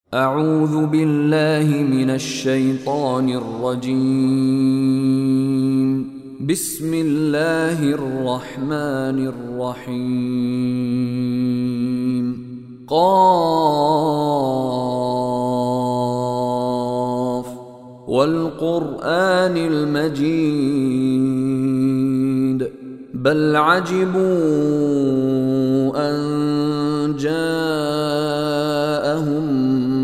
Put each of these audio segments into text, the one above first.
أعوذ بالله من الشيطان الرجيم. بسم الله الرحمن الرحيم. قاف والقرآن المجيد بل عجبوا أن جاءهم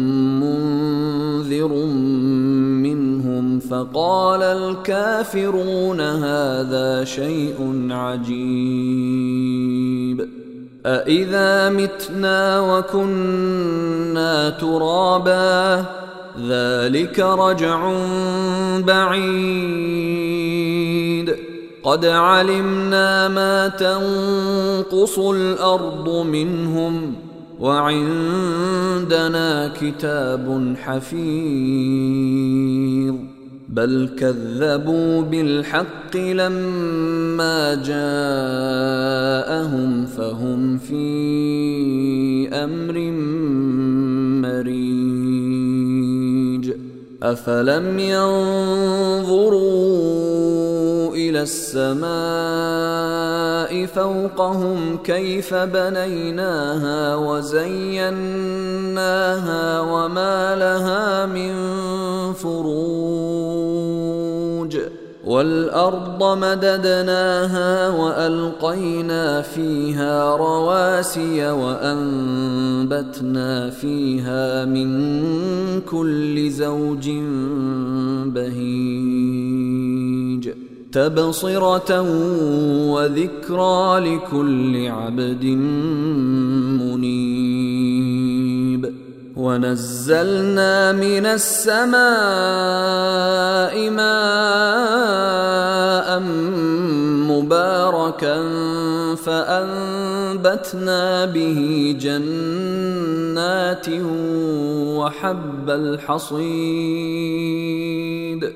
منهم فقال الكافرون هذا شيء عجيب أإذا متنا وكنا ترابا ذلك رجع بعيد قد علمنا ما تنقص الأرض منهم وعندنا كتاب حفيظ بل كذبوا بالحق لما جاءهم فهم في أمر مريج أفلم ينظروا إلى السماء فوقهم كيف بنيناها وزيناها وما لها من فروج والأرض مددناها وألقينا فيها رواسي وأنبتنا فيها من كل زوج بهيج تبصرة وذكرى لكل عبد منيب ونزلنا من السماء ماء مباركا فأنبتنا به جنات وحب الحصيد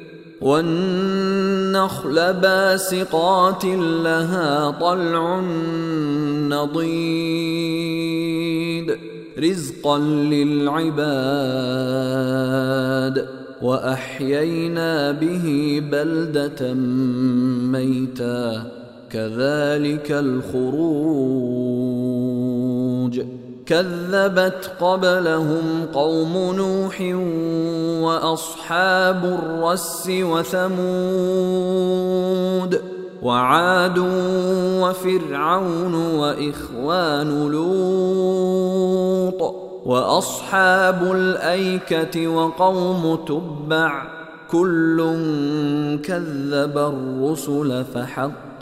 والنخل باسقات لها طلع نضيد رزقا للعباد وأحيينا به بلدة ميتا كذلك الخروج كذبت قبلهم قوم نوح وأصحاب الرس وثمود وعاد وفرعون وإخوان لوط وأصحاب الأيكة وقوم تبع كل كذب الرسل فحق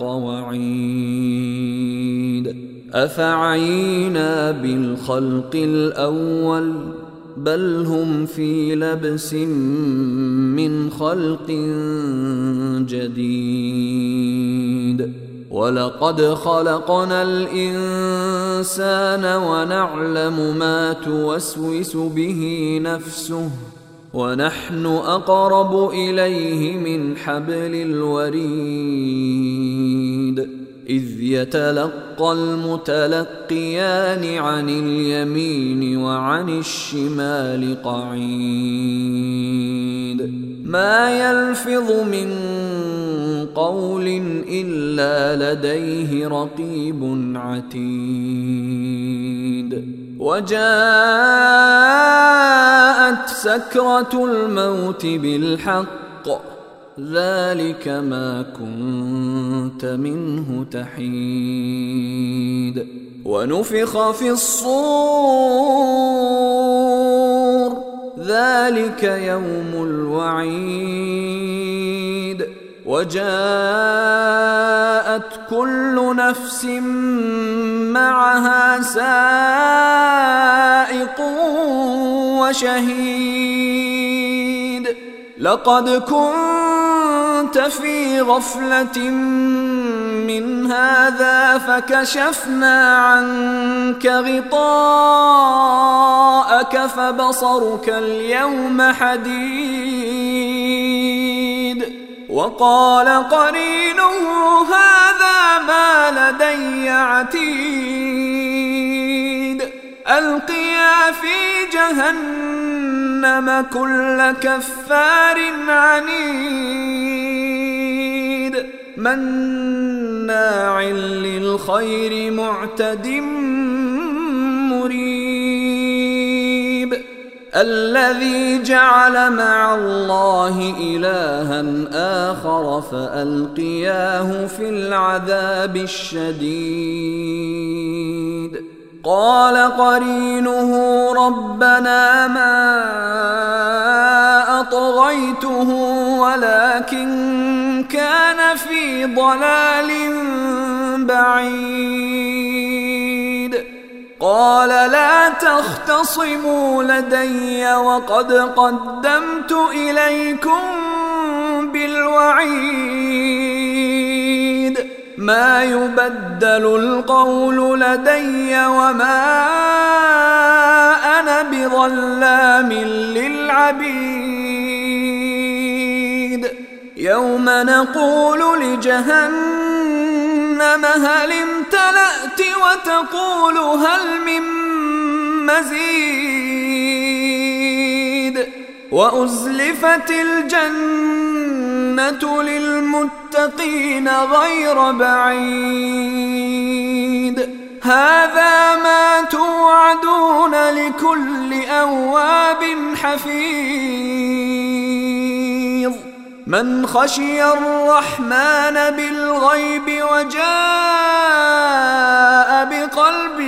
وعيد أفعينا بالخلق الأول بل هم في لبس من خلق جديد ولقد خلقنا الإنسان ونعلم ما توسوس به نفسه ونحن أقرب إليه من حبل الوريد إذ يتلقى المتلقيان عن اليمين وعن الشمال قعيد ما يلفظ من قول إلا لديه رقيب عتيد وجاءت سكرة الموت بالحق ذلك ما كنت منه تحيد ونفخ في الصور ذلك يوم الوعيد وجاءت كل نفس معها سائق وشهيد لقد كنت في غفلة من هذا فكشفنا عنك غطاءك فبصرك اليوم حديد وقال قرينه هذا ما لدي عتيد ألقيا في جهنم جهنم كل كفار عنيد مناع للخير معتد مريب الذي جعل مع الله إلها آخر فألقياه في العذاب الشديد قال قرينه ربنا ما أطغيته ولكن كان في ضلال بعيد قال لا تختصموا لدي وقد قدمت إليكم بالوعيد ما يبدل القول لدي وما أنا بظلام للعبيد يوم نقول لجهنم هل امتلأت وتقول هل من مزيد وأزلفت الجنة للمتقين غير بعيد هذا ما توعدون لكل أواب حفيظ من خشي الرحمن بالغيب وجاء بقلب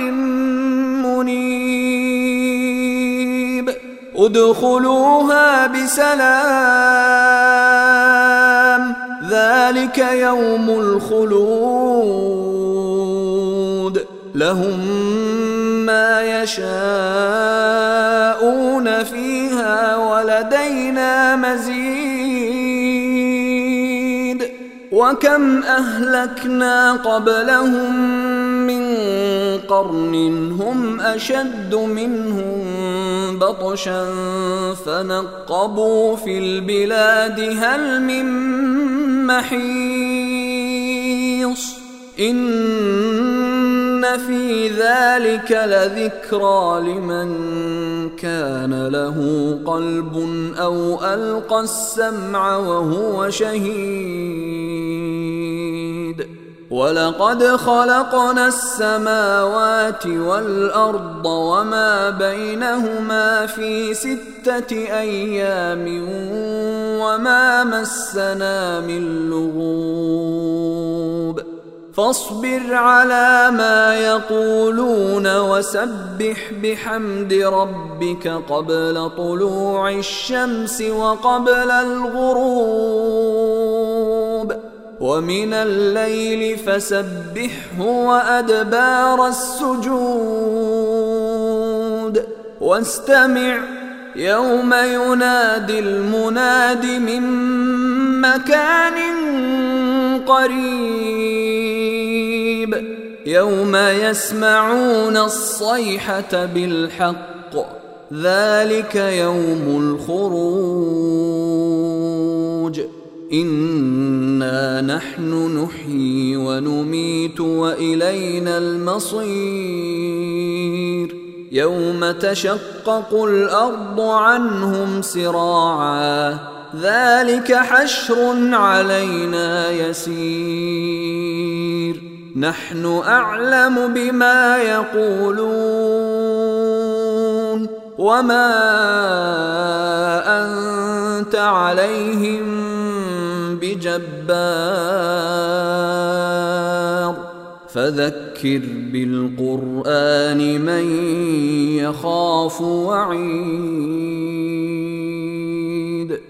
منيب ادخلوها بسلام ذلك يوم الخلود لهم ما يشاءون فيها ولدينا مزيد وكم أهلكنا قبلهم من قرن هم أشد منهم بطشا فنقبوا في البلاد هل من محيص إن في ذلك لذكرى لمن كان له قلب أو ألقى السمع وهو شهيد ولقد خلقنا السماوات والأرض وما بينهما في 6 أيام وما مسنا من لغوب فاصبر على ما يقولون وسبح بحمد ربك قبل طلوع الشمس وقبل الغروب ومن الليل فسبحه وأدبار السجود واستمع يوم ينادي المناد من مكان قريب يوم يسمعون الصيحة بالحق ذلك يوم الخروج إنا نحن نحيي ونميت وإلينا المصير يوم تشقق الأرض عنهم سراعا ذلك حشر علينا يسير نحن أعلم بما يقولون وما أنت عليهم بجبار فذكر بالقرآن من يخاف وعيد